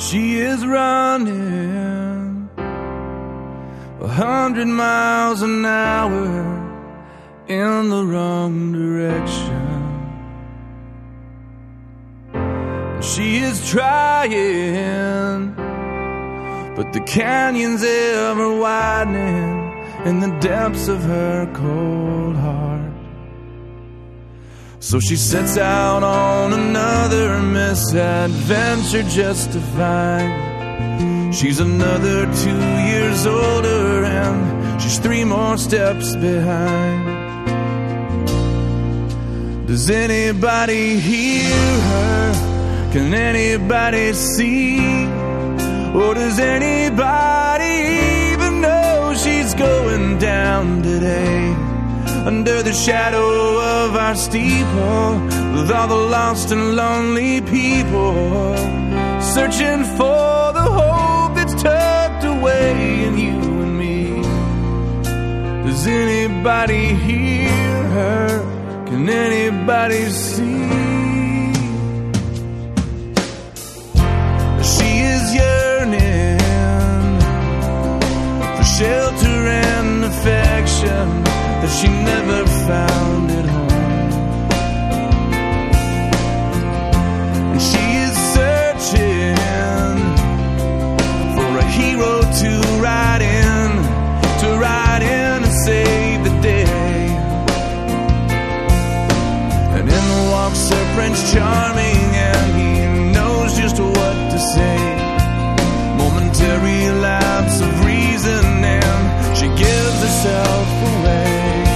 She is running 100 miles an hour in the wrong direction. She is trying, but the canyon's ever widening in the depths of her cold heart. So she sets out on another misadventure just to find she's another 2 years older and she's 3 more steps behind. Does anybody hear her? Can anybody see? Or does anybody even know she's going down today? Under the shadow of our steeple, with all the lost and lonely people, searching for the hope that's tucked away in you and me. Does anybody hear her? Can anybody see? She is yearning for shelter and affection that she never found at home. And she is searching for a hero to ride in and save the day. And in walks her Prince Charming, and he knows just what to say. Momentary lapse of reason, and she gives herself away.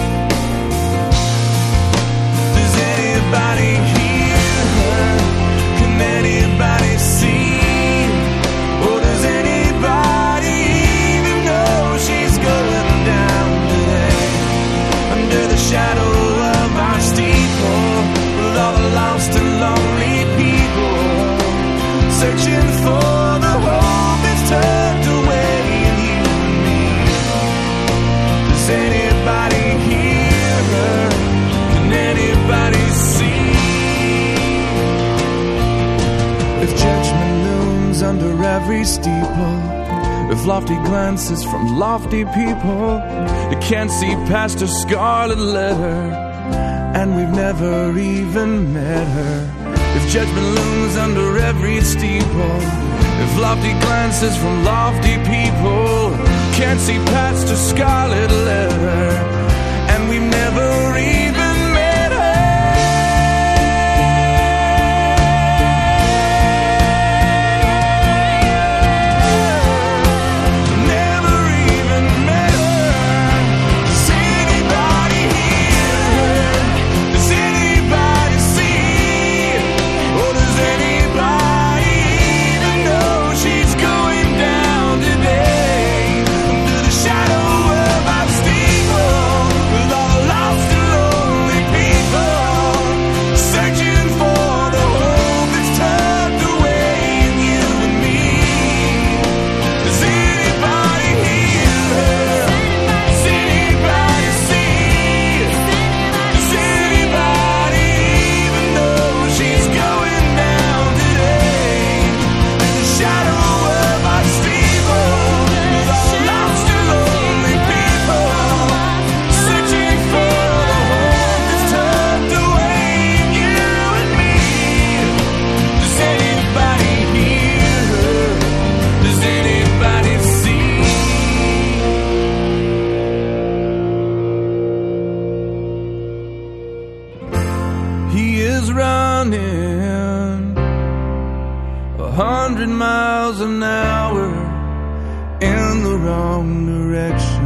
Does anybody hear her? Can anybody see? Or does anybody even know she's going down today? Under the shadow of our steeple, with all the lost and lonely people, searching for the hope that's tucked away in you and me. Does anybody hear her? Can anybody see? If judgment looms under every steeple, if lofty glances from lofty people, you can't see past her scarlet letter, and we've never even met her. If judgment looms under every steeple, if lofty glances from lofty people can't see past her scarlet letter, and we've never even met her. Never even met her. Does anybody hear her? Does anybody see? Or does anybody even know she's going down today? Under the shadow of our steeple, with all the lost and lonely people, searching for the hope that's tucked away in you and me. Does anybody hear her? Does anybody see? Does anybody even know she's going down today? In the shadow of our steeple, with all the lost and lonely people, searching for the hope that's tucked away in you and me. Does anybody hear her? Does anybody see? He is running 100 miles an hour in the wrong direction.